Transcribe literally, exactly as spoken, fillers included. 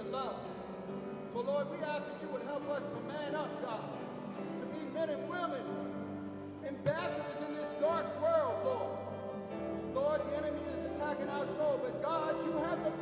love. So, Lord, we ask that you would help us to man up, God, to be men and women, ambassadors in this dark world, Lord. Lord, the enemy is attacking our soul, but God, you have the